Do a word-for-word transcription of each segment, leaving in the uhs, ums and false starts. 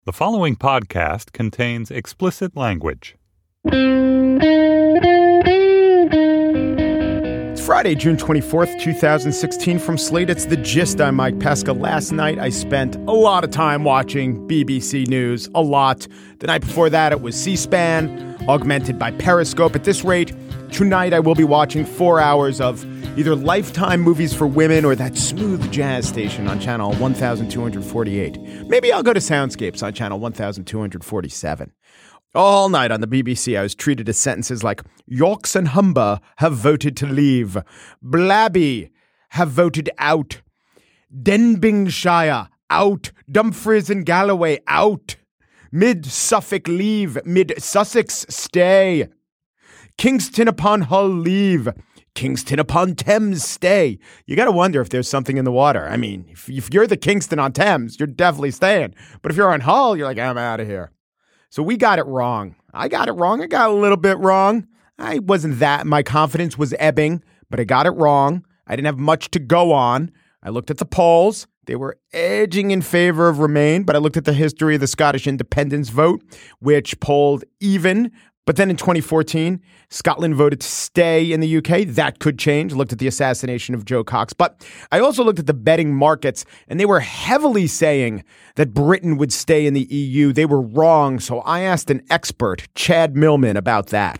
The following podcast contains explicit language. It's Friday, June twenty-fourth, twenty sixteen. From Slate, it's The Gist. I'm Mike Pesca. Last night, I spent a lot of time watching B B C News. A lot. The night before that, it was C-SPAN, augmented by Periscope. At this rate, tonight I will be watching four hours of either Lifetime Movies for Women or that smooth jazz station on channel one thousand two hundred forty-eight. Maybe I'll go to Soundscapes on channel one thousand two hundred forty-seven. All night on the B B C, I was treated to sentences like, Yorks and Humber have voted to leave. Blabby have voted out. Denbighshire, out. Dumfries and Galloway, out. Mid-Suffolk leave. Mid-Sussex stay. Kingston upon Hull leave. Kingston upon Thames stay. You got to wonder if there's something in the water. I mean, if, if you're the Kingston on Thames, you're definitely staying. But if you're on Hull, you're like, I'm out of here. So we got it wrong. I got it wrong. I got a little bit wrong. I wasn't that. My confidence was ebbing, but I got it wrong. I didn't have much to go on. I looked at the polls. They were edging in favor of Remain, but I looked at the history of the Scottish independence vote, which polled even. But then in twenty fourteen, Scotland voted to stay in the U K. That could change. Looked at the assassination of Joe Cox. But I also looked at the betting markets, and they were heavily saying that Britain would stay in the E U. They were wrong. So I asked an expert, Chad Millman, about that.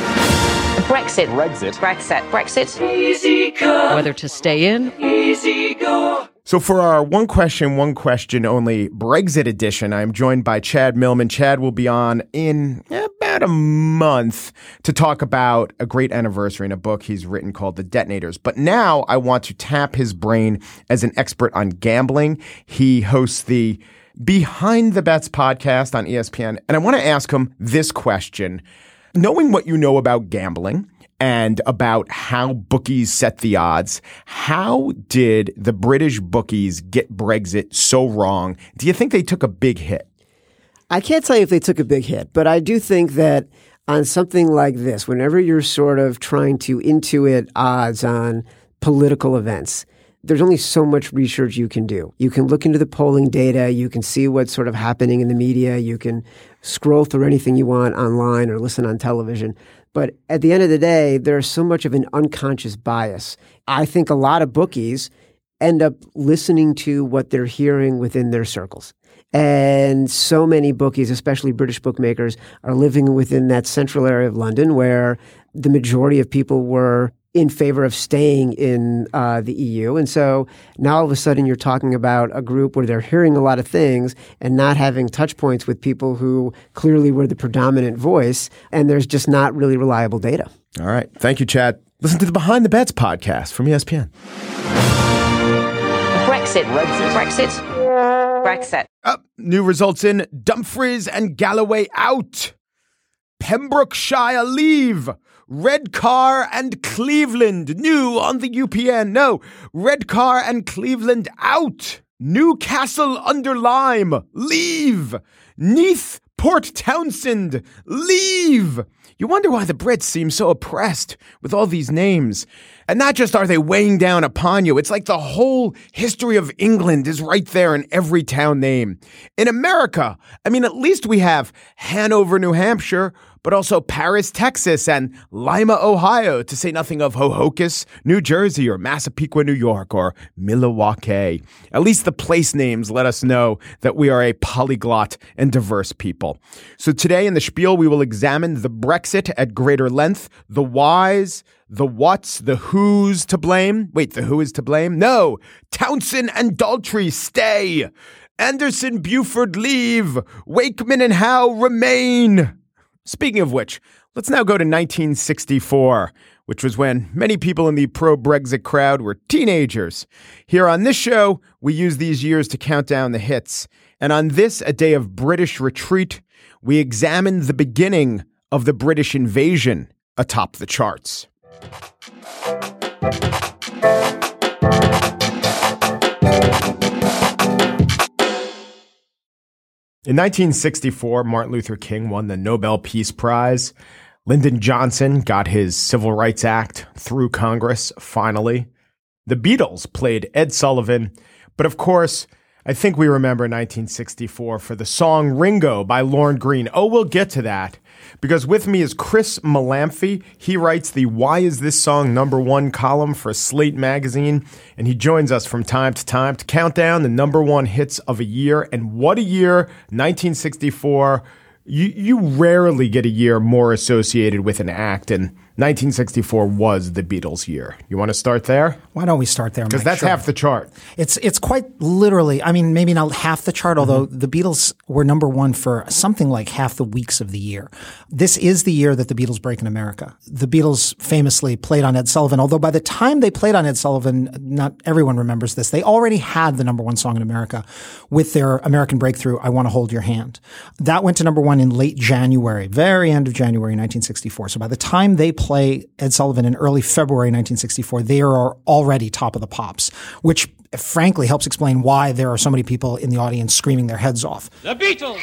Brexit. Brexit. Brexit. Brexit. Easy go. Whether to stay in. Easy go. So for our one question, one question only Brexit edition, I'm joined by Chad Millman. Chad will be on in about a month to talk about a great anniversary in a book he's written called The Detonators. But now I want to tap his brain as an expert on gambling. He hosts the Behind the Bets podcast on E S P N. And I want to ask him this question. Knowing what you know about gambling and about how bookies set the odds, how did the British bookies get Brexit so wrong? Do you think they took a big hit? I can't tell you if they took a big hit, but I do think that on something like this, whenever you're sort of trying to intuit odds on political events, there's only so much research you can do. You can look into the polling data. You can see what's sort of happening in the media. You can scroll through anything you want online or listen on television. But at the end of the day, there's so much of an unconscious bias. I think a lot of bookies end up listening to what they're hearing within their circles. And so many bookies, especially British bookmakers, are living within that central area of London where the majority of people were in favor of staying in uh, the E U. And so now all of a sudden you're talking about a group where they're hearing a lot of things and not having touch points with people who clearly were the predominant voice. And there's just not really reliable data. All right. Thank you, Chad. Listen to the Behind the Bets podcast from E S P N. Brexit. Brexit. Brexit. Brexit. Uh, new results in Dumfries and Galloway out. Pembrokeshire leave. Redcar and Cleveland new on the U P N. No, Redcar and Cleveland out. Newcastle under Lyme leave. Neath Port Townsend leave. You wonder why the Brits seem so oppressed with all these names. And not just are they weighing down upon you, it's like the whole history of England is right there in every town name. In America, I mean, at least we have Hanover, New Hampshire, but also Paris, Texas, and Lima, Ohio, to say nothing of Hohokus, New Jersey, or Massapequa, New York, or Milwaukee. At least the place names let us know that we are a polyglot and diverse people. So today in the Spiel, we will examine the Brexit at greater length, the whys, the what's, the who's to blame. Wait, the who is to blame? No, Townsend and Daltrey stay. Anderson, Buford leave. Wakeman and Howe remain. Speaking of which, let's now go to nineteen sixty-four, which was when many people in the pro-Brexit crowd were teenagers. Here on this show, we use these years to count down the hits. And on this, a day of British retreat, we examine the beginning of the British invasion atop the charts. In nineteen sixty-four, Martin Luther King won the Nobel Peace Prize. Lyndon Johnson got his Civil Rights Act through Congress, finally. The Beatles played Ed Sullivan. But of course, I think we remember nineteen sixty-four for the song Ringo by Lorne Greene. Oh, we'll get to that. Because with me is Chris Malamphy. He writes the Why Is This Song Number One column for Slate Magazine. And he joins us from time to time to count down the number one hits of a year. And what a year, nineteen sixty-four. You, you rarely get a year more associated with an act. And nineteen sixty-four was the Beatles' year. You want to start there? Why don't we start there, Mike? Because that's Sure. half the chart. It's it's quite literally, I mean, maybe not half the chart, although mm-hmm. the Beatles were number one for something like half the weeks of the year. This is the year that the Beatles break in America. The Beatles famously played on Ed Sullivan, although by the time they played on Ed Sullivan, not everyone remembers this, they already had the number one song in America with their American breakthrough, I Want to Hold Your Hand. That went to number one in late January, very end of January nineteen sixty-four. So by the time they play Ed Sullivan in early February nineteen sixty-four, they are already top of the pops, which frankly helps explain why there are so many people in the audience screaming their heads off. The Beatles!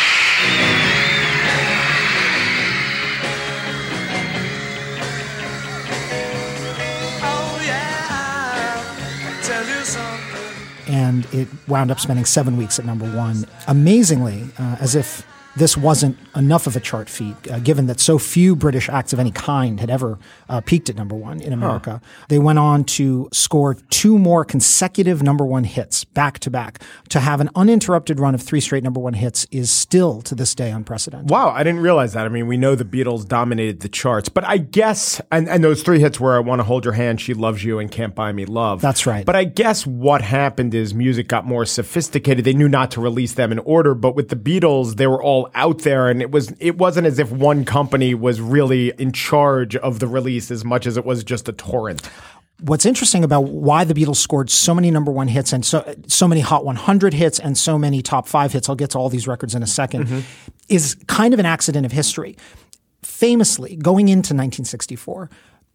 Oh yeah, I'll tell you something. And it wound up spending seven weeks at number one. Amazingly, uh, as if this wasn't enough of a chart feat, uh, given that so few British acts of any kind had ever uh, peaked at number one in America. Huh. They went on to score two more consecutive number one hits back to back. To have an uninterrupted run of three straight number one hits is still, to this day, unprecedented. Wow, I didn't realize that. I mean, we know the Beatles dominated the charts, but I guess, and, and those three hits were I Want to Hold Your Hand, She Loves You, and Can't Buy Me Love. That's right. But I guess what happened is music got more sophisticated. They knew not to release them in order, but with the Beatles, they were all out there, and it was it wasn't as if one company was really in charge of the release as much as it was just a torrent. What's interesting about why the Beatles scored so many number one hits and so so many Hot one hundred hits and so many top five hits, I'll get to all these records in a second, mm-hmm. is kind of an accident of history. Famously, going into nineteen sixty-four,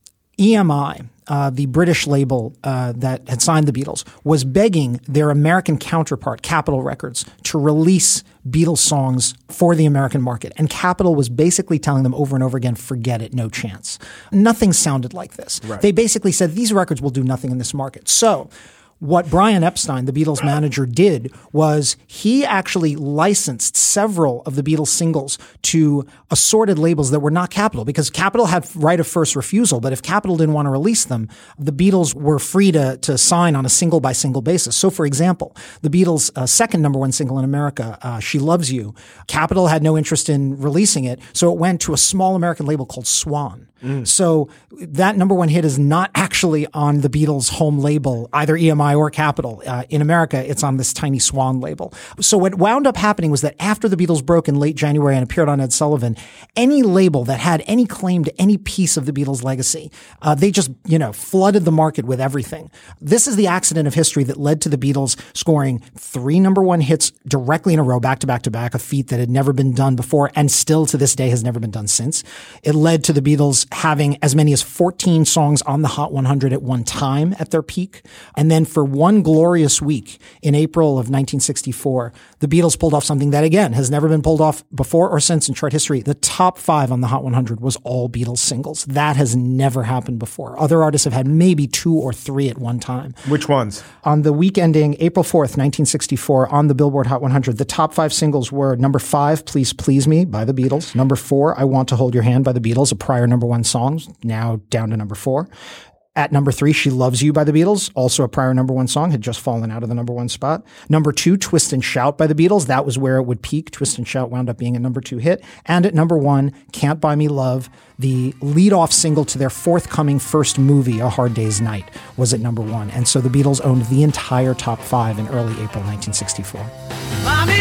E M I, uh, the British label uh, that had signed the Beatles, was begging their American counterpart, Capitol Records, to release Beatles songs for the American market. And Capitol was basically telling them over and over again, forget it, no chance. Nothing sounded like this. Right. They basically said, these records will do nothing in this market. So what Brian Epstein, the Beatles manager, did was he actually licensed several of the Beatles singles to assorted labels that were not Capitol, because Capitol had right of first refusal. But if Capitol didn't want to release them, the Beatles were free to, to sign on a single by single basis. So, for example, the Beatles' uh, second number one single in America, uh, She Loves You, Capitol had no interest in releasing it. So it went to a small American label called Swan. Mm. So that number one hit is not actually on the Beatles' home label, either E M I or Capitol. Uh, in America, it's on this tiny Swan label. So what wound up happening was that after the Beatles broke in late January and appeared on Ed Sullivan, any label that had any claim to any piece of the Beatles' legacy, uh, they just, you know, flooded the market with everything. This is the accident of history that led to the Beatles scoring three number one hits directly in a row, back to back to back, a feat that had never been done before and still to this day has never been done since. It led to the Beatles having as many as fourteen songs on the Hot one hundred at one time at their peak. And then for one glorious week in April of nineteen sixty-four, the Beatles pulled off something that, again, has never been pulled off before or since in chart history. The top five on the Hot one hundred was all Beatles singles. That has never happened before. Other artists have had maybe two or three at one time. Which ones? On the week ending April fourth, nineteen sixty-four, on the Billboard Hot one hundred, the top five singles were number five, Please Please Me by the Beatles. Number four, I Want to Hold Your Hand by the Beatles, a prior number one song, now down to number four. At number three, She Loves You by the Beatles, also a prior number one song, had just fallen out of the number one spot. Number two, Twist and Shout by the Beatles. That was where it would peak. Twist and Shout wound up being a number two hit. And at number one, Can't Buy Me Love, the lead-off single to their forthcoming first movie, A Hard Day's Night, was at number one. And so the Beatles owned the entire top five in early April nineteen sixty-four. Mommy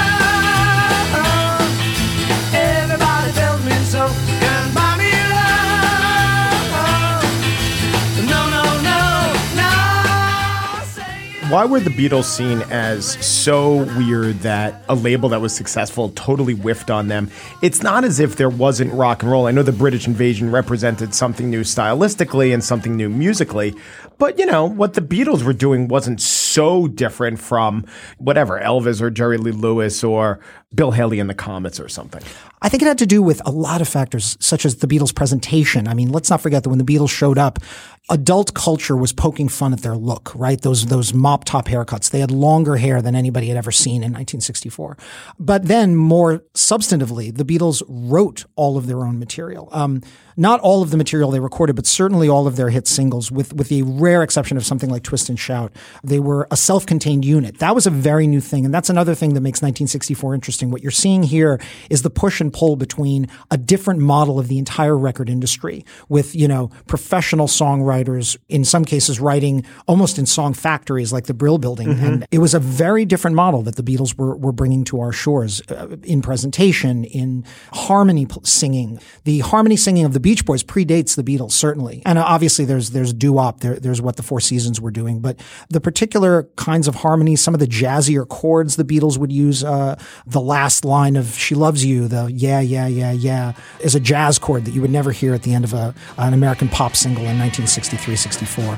love, everybody tells me so. Can't buy me love. No, no, no, no. Say it. Why were the Beatles seen as so weird that a label that was successful totally whiffed on them? It's not as if there wasn't rock and roll. I know the British invasion represented something new stylistically and something new musically, but, you know, what the Beatles were doing wasn't so so different from whatever, Elvis or Jerry Lee Lewis or Bill Haley and the Comets or something? I think it had to do with a lot of factors, such as the Beatles' presentation. I mean, let's not forget that when the Beatles showed up, adult culture was poking fun at their look, right? Those those mop top haircuts. They had longer hair than anybody had ever seen in nineteen sixty-four. But then, more substantively, the Beatles wrote all of their own material. Um, not all of the material they recorded, but certainly all of their hit singles, with with the rare exception of something like Twist and Shout. They were a self-contained unit. That was a very new thing, and that's another thing that makes nineteen sixty-four interesting. What you're seeing here is the push and pull between a different model of the entire record industry, with, you know, professional songwriters, in some cases writing almost in song factories like the Brill Building. Mm-hmm. And it was a very different model that the Beatles were, were bringing to our shores uh, in presentation, in harmony p- singing. The harmony singing of the Beach Boys predates the Beatles, certainly. And obviously there's there's doo-wop, there, there's what the Four Seasons were doing. But the particular kinds of harmonies, some of the jazzier chords the Beatles would use, uh, the last line of She Loves You, the yeah, yeah, yeah, yeah, is a jazz chord that you would never hear at the end of a, an American pop single in nineteen sixty-three sixty-four.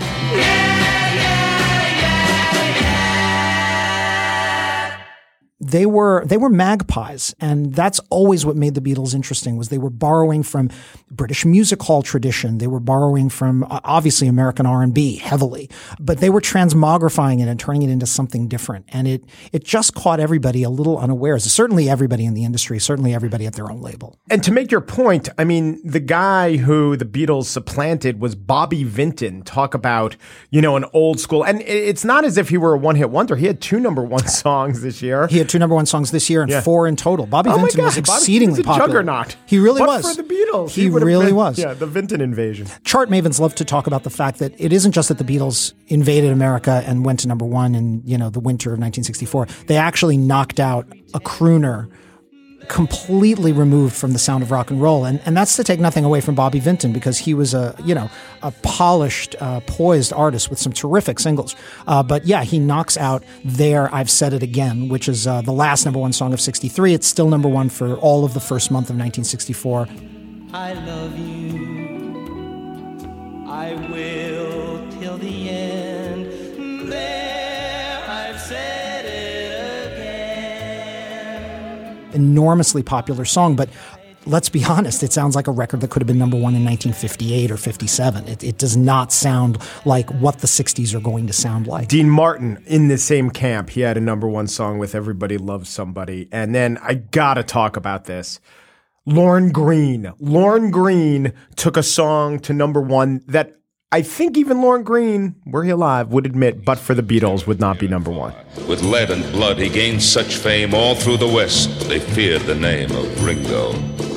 They were they were magpies, and that's always what made the Beatles interesting, was they were borrowing from British music hall tradition. They were borrowing from uh, obviously American R and B heavily, but they were transmogrifying it and turning it into something different. And it it just caught everybody a little unawares. Certainly everybody in the industry, certainly everybody at their own label. And to make your point, I mean, the guy who the Beatles supplanted was Bobby Vinton. Talk about, you know, an old school. And it's not as if he were a one-hit wonder. He had two number one songs this year. He had two number one songs this year and yeah. four in total. Bobby oh Vinton was exceedingly Bobby, he was a popular. Juggernaut. He really but was. For the Beatles, he, he really been, was. Yeah, the Vinton invasion. Chart mavens love to talk about the fact that it isn't just that the Beatles invaded America and went to number one in, you know, the winter of nineteen sixty-four. They actually knocked out a crooner completely removed from the sound of rock and roll. And and that's to take nothing away from Bobby Vinton, because he was a, you know, a polished, uh, poised artist with some terrific singles. Uh, but yeah, he knocks out There, I've Said It Again, which is uh, the last number one song of sixty-three. It's still number one for all of the first month of nineteen sixty-four. I love you. I will till the end. There, I've said it again. Enormously popular song, but let's be honest, it sounds like a record that could have been number one in nineteen fifty-eight or fifty-seven. It, it does not sound like what the sixties are going to sound like. Dean Martin, in the same camp, he had a number one song with Everybody Loves Somebody. And then I gotta talk about this. Lorne Greene. Lorne Greene took a song to number one that I think even Lorne Greene, were he alive, would admit, but for the Beatles, would not be number one. With lead and blood, he gained such fame all through the West, they feared the name of Ringo.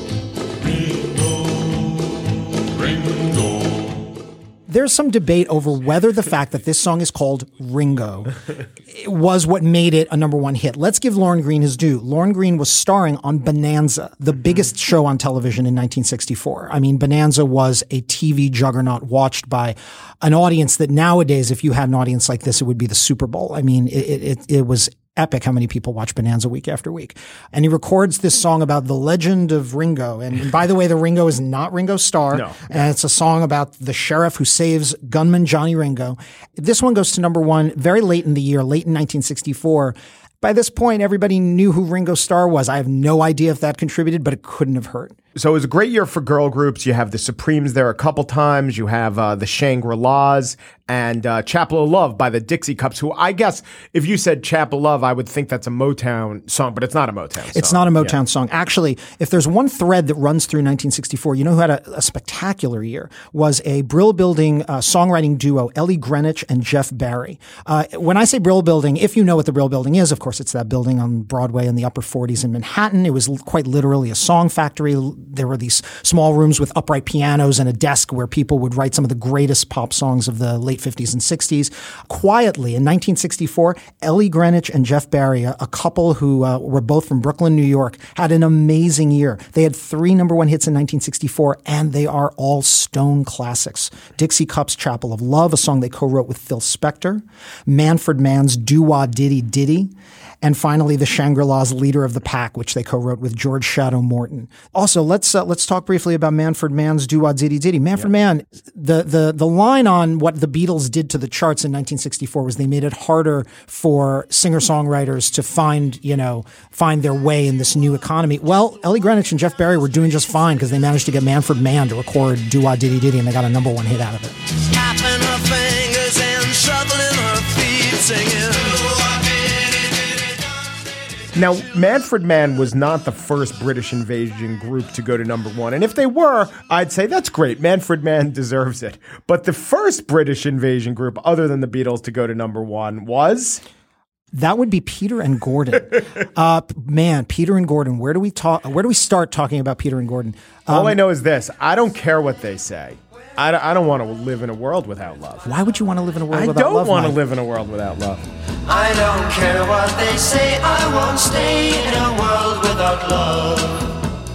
There's some debate over whether the fact that this song is called Ringo was what made it a number one hit. Let's give Lorne Greene his due. Lorne Greene was starring on Bonanza, the biggest show on television in nineteen sixty-four. I mean, Bonanza was a T V juggernaut watched by an audience that nowadays, if you had an audience like this, it would be the Super Bowl. I mean, it, it, it was epic how many people watch Bonanza week after week. And he records this song about the legend of Ringo. And by the way, the Ringo is not Ringo Starr. No. And it's a song about the sheriff who saves gunman Johnny Ringo. This one goes to number one very late in the year, late in nineteen sixty-four. By this point, everybody knew who Ringo Starr was. I have no idea if that contributed, but it couldn't have hurt. So it was a great year for girl groups. You have the Supremes there a couple times. You have uh, the Shangri-Las and uh, Chapel of Love by the Dixie Cups, who I guess if you said Chapel of Love, I would think that's a Motown song, but it's not a Motown song. It's not a Motown yeah. song. Actually, if there's one thread that runs through nineteen sixty-four, you know who had a, a spectacular year was a Brill Building uh, songwriting duo, Ellie Greenwich and Jeff Barry. Uh, when I say Brill Building, if you know what the Brill Building is, of course, it's that building on Broadway in the upper forties in Manhattan. It was l- quite literally a song factory. There were these small rooms with upright pianos and a desk where people would write some of the greatest pop songs of the late fifties and sixties. Quietly, in nineteen sixty-four, Ellie Greenwich and Jeff Barry, a, a couple who uh, were both from Brooklyn, New York, had an amazing year. They had three number one hits in nineteen sixty-four, and they are all Stone classics. Dixie Cups' Chapel of Love, a song they co-wrote with Phil Spector. Manfred Mann's Doo-Wah Diddy Diddy. and finally the Shangri-La's Leader of the Pack, which they co-wrote with George Shadow Morton. Also, let's uh, let's talk briefly about Manfred Mann's Doo-Wah Diddy Diddy. Manfred yeah. Mann, the, the, the line on what the Beatles did to the charts in nineteen sixty-four was they made it harder for singer-songwriters to find, you know, find their way in this new economy. Well, Ellie Greenwich and Jeff Barry were doing just fine because they managed to get Manfred Mann to record Doo-Wah Diddy Diddy, and they got a number one hit out of it. Snapping her fingers and shuffling her feet, singing. Now, Manfred Mann was not the first British invasion group to go to number one. And if they were, I'd say that's great. Manfred Mann deserves it. But the first British invasion group, other than the Beatles, to go to number one was... That would be Peter and Gordon. uh, man, Peter and Gordon. Where do we talk? Where do we start talking about Peter and Gordon? Um, All I know is this. I don't care what they say. I don't, I don't want to live in a world without love. Why would you want to live in a world I without love? I don't want Mike? to live in a world without love. I don't care what they say. I won't stay in a world without love.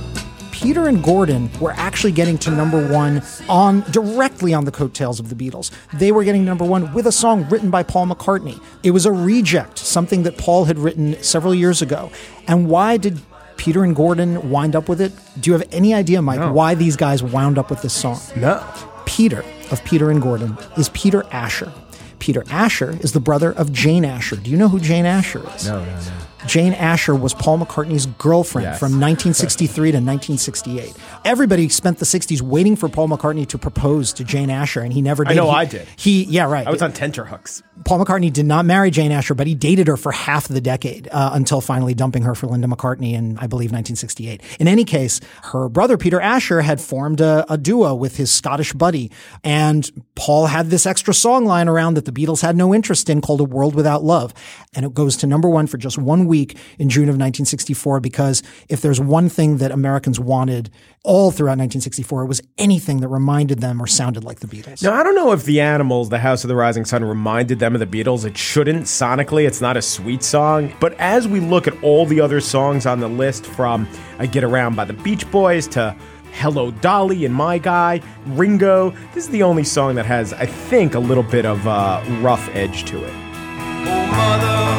Peter and Gordon were actually getting to number one on directly on the coattails of the Beatles. They were getting number one with a song written by Paul McCartney. It was a reject, something that Paul had written several years ago. And why did Peter and Gordon wind up with it? Do you have any idea, Mike, no. why these guys wound up with this song? No. Peter of Peter and Gordon is Peter Asher. Peter Asher is the brother of Jane Asher. Do you know who Jane Asher is? No, no, no. Jane Asher was Paul McCartney's girlfriend yes. from nineteen sixty-three to nineteen sixty-eight. Everybody spent the sixties waiting for Paul McCartney to propose to Jane Asher, and he never did. I know he, I did. He, yeah, right. I was on tenterhooks. Paul McCartney did not marry Jane Asher, but he dated her for half the decade uh, until finally dumping her for Linda McCartney in, I believe, nineteen sixty-eight. In any case, her brother, Peter Asher, had formed a, a duo with his Scottish buddy, and Paul had this extra song lying around that the Beatles had no interest in called A World Without Love. And it goes to number one for just one week in June of nineteen sixty-four, because if there's one thing that Americans wanted all throughout nineteen sixty-four, it was anything that reminded them or sounded like the Beatles. Now, I don't know if The Animals, The House of the Rising Sun, reminded them of the Beatles. It shouldn't. Sonically, it's not a sweet song. But as we look at all the other songs on the list, from I Get Around by the Beach Boys to Hello Dolly and My Guy, Ringo, this is the only song that has, I think, a little bit of a rough edge to it. Oh, mother,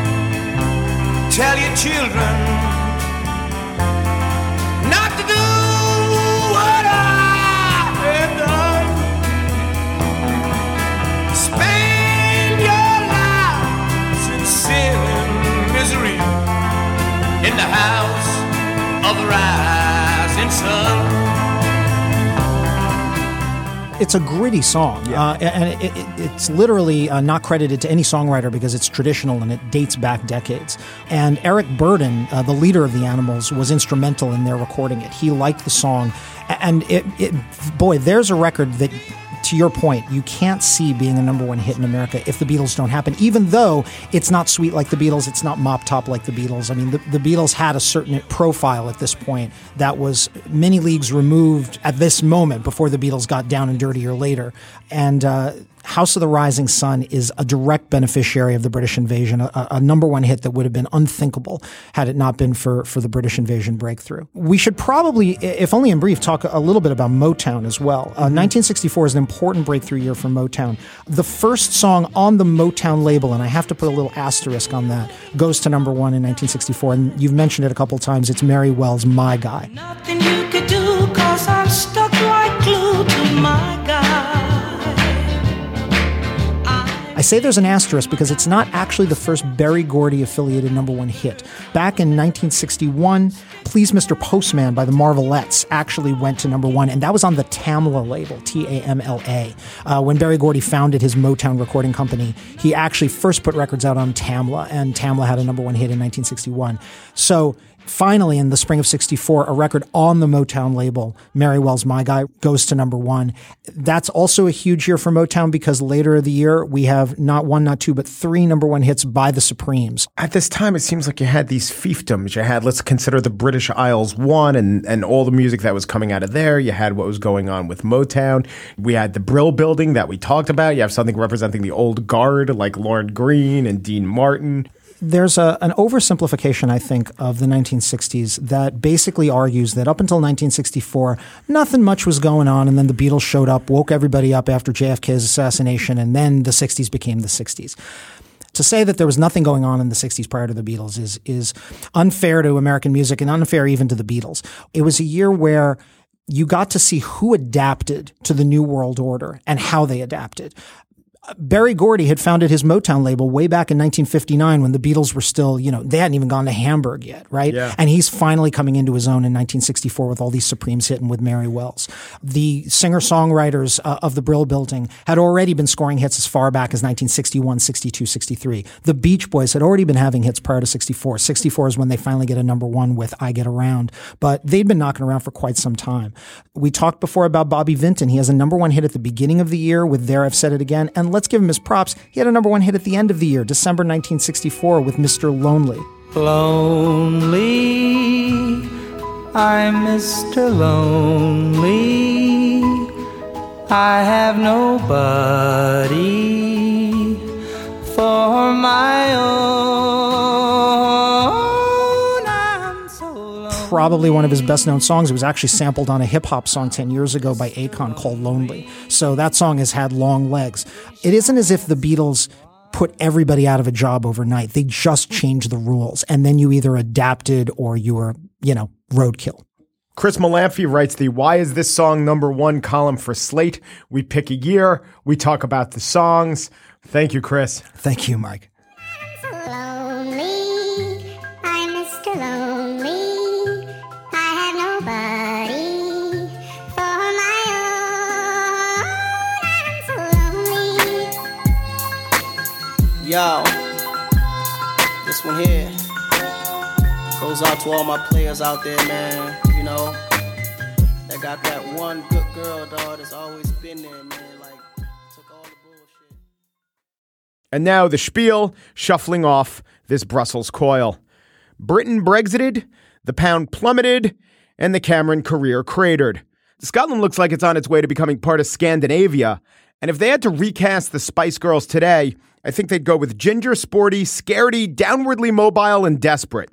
tell your children not to do what I have done. Spend your lives in sin and misery in the house of the rising sun. It's a gritty song, yeah. uh, and it, it, it's literally uh, not credited to any songwriter because it's traditional and it dates back decades. And Eric Burdon, uh, the leader of the Animals, was instrumental in their recording it. He liked the song, and it, it boy, there's a record that, to your point, you can't see being a number one hit in America if the Beatles don't happen, even though it's not sweet like the Beatles, it's not mop top like the Beatles. I mean, the, the Beatles had a certain profile at this point that was many leagues removed at this moment before the Beatles got down and dirtier later. And uh, House of the Rising Sun is a direct beneficiary of the British invasion, a, a number one hit that would have been unthinkable had it not been for, for the British invasion breakthrough. We should probably, if only in brief, talk a little bit about Motown as well. Uh, nineteen sixty-four is an important breakthrough year for Motown. The first song on the Motown label, and I have to put a little asterisk on that, goes to number one in nineteen sixty-four, and you've mentioned it a couple of times. It's Mary Wells' My Guy. Nothing you could do, 'cause I'm stuck like glue to my guy. I say there's an asterisk because it's not actually the first Berry Gordy affiliated number one hit. Back in nineteen sixty-one, Please Mister Postman by the Marvelettes actually went to number one, and that was on the Tamla label, T A M L A. Uh, when Berry Gordy founded his Motown recording company, he actually first put records out on Tamla, and Tamla had a number one hit in nineteen sixty-one. So finally, in the spring of sixty-four, a record on the Motown label, Mary Wells' My Guy, goes to number one. That's also a huge year for Motown because later in the year, we have not one, not two, but three number one hits by the Supremes. At this time, it seems like you had these fiefdoms. You had, let's consider the British Isles one and, and all the music that was coming out of there. You had what was going on with Motown. We had the Brill Building that we talked about. You have something representing the old guard like Lorne Greene and Dean Martin. There's a, an oversimplification, I think, of the nineteen sixties that basically argues that up until nineteen sixty-four, nothing much was going on, and then the Beatles showed up, woke everybody up after J F K's assassination, and then the sixties became the sixties. To say that there was nothing going on in the sixties prior to the Beatles is is unfair to American music and unfair even to the Beatles. It was a year where you got to see who adapted to the New World Order and how they adapted. Berry Gordy had founded his Motown label way back in nineteen fifty-nine when the Beatles were still, you know, they hadn't even gone to Hamburg yet, right? Yeah. And he's finally coming into his own in nineteen sixty-four with all these Supremes hitting with Mary Wells. The singer-songwriters uh, of the Brill Building had already been scoring hits as far back as nineteen sixty-one, sixty-two, sixty-three. The Beach Boys had already been having hits prior to sixty-four. sixty-four is when they finally get a number one with I Get Around, but they'd been knocking around for quite some time. We talked before about Bobby Vinton. He has a number one hit at the beginning of the year with There I've Said It Again, and let's give him his props. He had a number one hit at the end of the year, December nineteen sixty-four, with Mister Lonely. Lonely, I'm Mister Lonely. I have nobody for my own. I'm so lonely. Probably one of his best known songs. It was actually sampled on a hip hop song ten years ago by Akon called Lonely. So that song has had long legs. It isn't as if the Beatles put everybody out of a job overnight. They just changed the rules. And then you either adapted or you were, you know, roadkill. Chris Malamphy writes the Why Is This Song Number One column for Slate. We pick a year. We talk about the songs. Thank you, Chris. Thank you, Mike. Yo, this one here goes out to all my players out there, man. You know, that got that one good girl, dog, that's always been there, man. Like, took all the bullshit. And now the spiel, shuffling off this Brussels coil. Britain Brexited, the pound plummeted, and the Cameron career cratered. Scotland looks like it's on its way to becoming part of Scandinavia. And if they had to recast the Spice Girls today, I think they'd go with ginger, sporty, scaredy, downwardly mobile, and desperate.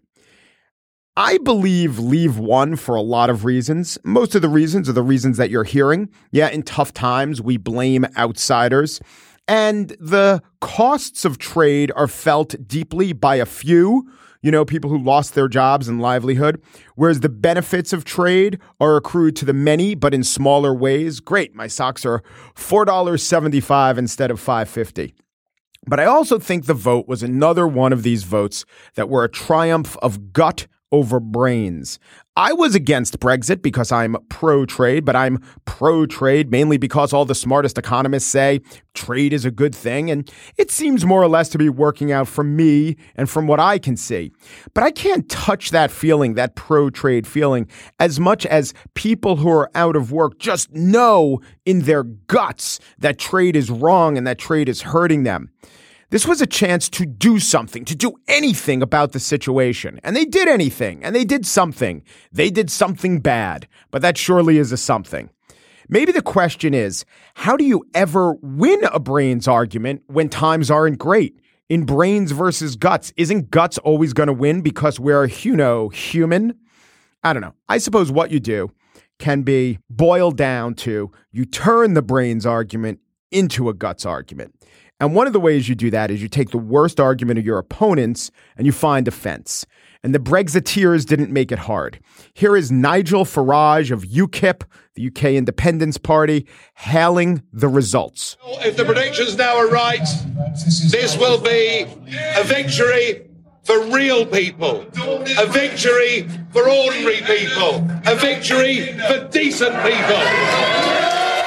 I believe Leave won for a lot of reasons. Most of the reasons are the reasons that you're hearing. Yeah, in tough times, we blame outsiders. And the costs of trade are felt deeply by a few, you know, people who lost their jobs and livelihood, whereas the benefits of trade are accrued to the many, but in smaller ways. Great, my socks are four dollars and seventy-five cents instead of five dollars and fifty cents. But I also think the vote was another one of these votes that were a triumph of gut over brains. I was against Brexit because I'm pro-trade, but I'm pro-trade mainly because all the smartest economists say trade is a good thing, and it seems more or less to be working out for me and from what I can see. But I can't touch that feeling, that pro-trade feeling, as much as people who are out of work just know in their guts that trade is wrong and that trade is hurting them. This was a chance to do something, to do anything about the situation. And they did anything, and they did something. They did something bad, but that surely is a something. Maybe the question is, how do you ever win a brains argument when times aren't great? In brains versus guts, isn't guts always going to win because we're, you know, human? I don't know. I suppose what you do can be boiled down to you turn the brains argument into a guts argument. And one of the ways you do that is you take the worst argument of your opponents and you find offense. And the Brexiteers didn't make it hard. Here is Nigel Farage of UKIP, the U K Independence Party, hailing the results. If the predictions now are right, this will be a victory for real people, a victory for ordinary people, a victory for decent people.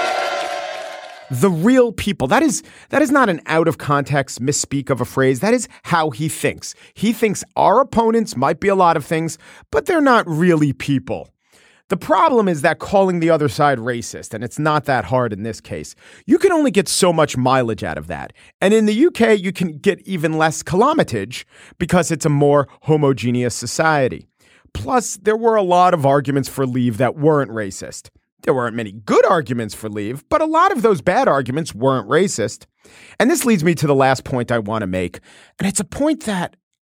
The real people. That is that is not an out of context misspeak of a phrase. That is how he thinks. He thinks our opponents might be a lot of things, but they're not really people. The problem is that calling the other side racist, and it's not that hard in this case, you can only get so much mileage out of that. And in the U K, you can get even less kilometage because it's a more homogeneous society. Plus, there were a lot of arguments for leave that weren't racist. There weren't many good arguments for leave, but a lot of those bad arguments weren't racist. And this leads me to the last point I want to make. And it's a point that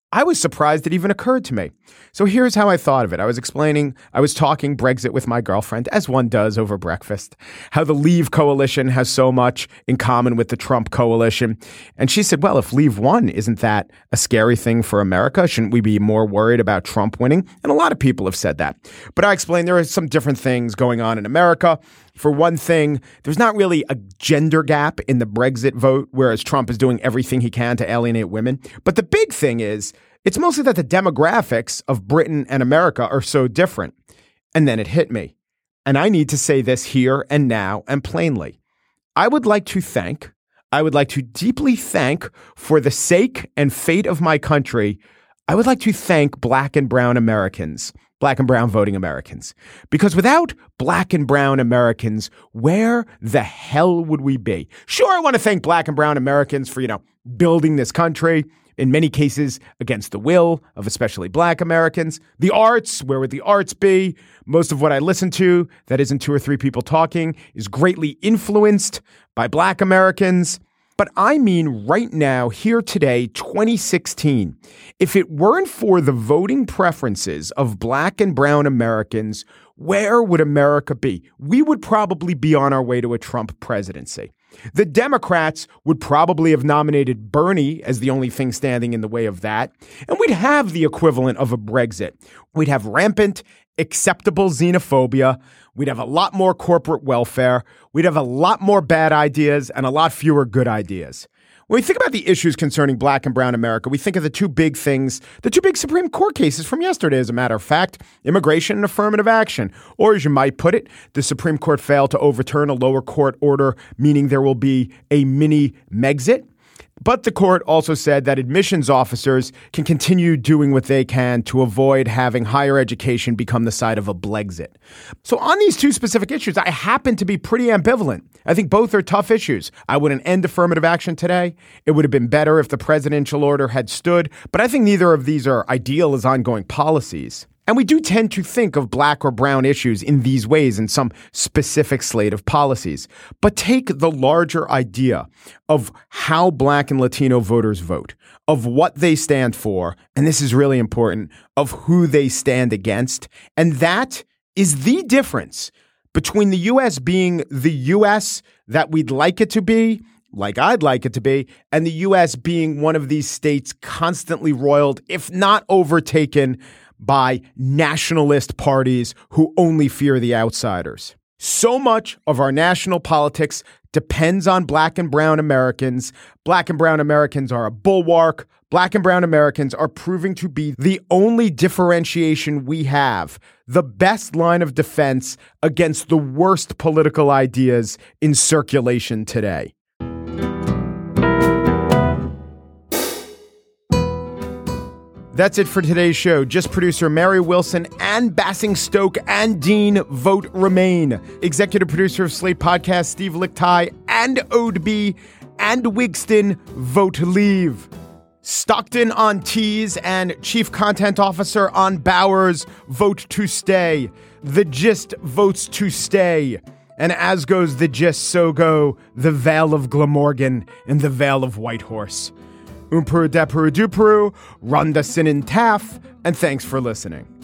I was surprised it even occurred to me. So here's how I thought of it. I was explaining, I was talking Brexit with my girlfriend, as one does over breakfast, how the Leave coalition has so much in common with the Trump coalition. And she said, well, if Leave won, isn't that a scary thing for America? Shouldn't we be more worried about Trump winning? And a lot of people have said that. But I explained there are some different things going on in America. For one thing, there's not really a gender gap in the Brexit vote, whereas Trump is doing everything he can to alienate women. But the big thing is, it's mostly that the demographics of Britain and America are so different. And then it hit me. And I need to say this here and now and plainly. I would like to thank, I would like to deeply thank, for the sake and fate of my country, I would like to thank Black and brown Americans. Black and brown voting Americans. Because without Black and brown Americans, where the hell would we be? Sure, I want to thank Black and brown Americans for, you know, building this country, in many cases against the will of especially Black Americans. The arts, where would the arts be? Most of what I listen to, that isn't two or three people talking, is greatly influenced by Black Americans. But I mean right now, here today, twenty sixteen, if it weren't for the voting preferences of Black and brown Americans, where would America be? We would probably be on our way to a Trump presidency. The Democrats would probably have nominated Bernie as the only thing standing in the way of that. And we'd have the equivalent of a Brexit. We'd have rampant, acceptable xenophobia. We'd have a lot more corporate welfare. We'd have a lot more bad ideas and a lot fewer good ideas. When we think about the issues concerning Black and brown America, we think of the two big things, the two big Supreme Court cases from yesterday, as a matter of fact, immigration and affirmative action. Or as you might put it, the Supreme Court failed to overturn a lower court order, meaning there will be a mini Megxit. But the court also said that admissions officers can continue doing what they can to avoid having higher education become the site of a Blexit. So on these two specific issues, I happen to be pretty ambivalent. I think both are tough issues. I wouldn't end affirmative action today. It would have been better if the presidential order had stood. But I think neither of these are ideal as ongoing policies. And we do tend to think of Black or brown issues in these ways in some specific slate of policies. But take the larger idea of how Black and Latino voters vote, of what they stand for, and this is really important, of who they stand against. And that is the difference between the U S being the U S that we'd like it to be, like I'd like it to be, and the U S being one of these states constantly roiled, if not overtaken, by nationalist parties who only fear the outsiders. So much of our national politics depends on Black and brown Americans. Black and brown Americans are a bulwark. Black and brown Americans are proving to be the only differentiation we have, the best line of defense against the worst political ideas in circulation today. That's it for today's show. Just producer Mary Wilson and Basingstoke and Dean vote remain. Executive producer of Slate Podcast Steve Lickteig and Odeby and Wigston vote leave. Stockton on Tees and Chief Content Officer on Bowers vote to stay. The Gist votes to stay. And as goes the Gist, so go the Vale of Glamorgan and the Vale of Whitehorse. Umperu Deperu Duperu, Rhonda Sinin Taff, and thanks for listening.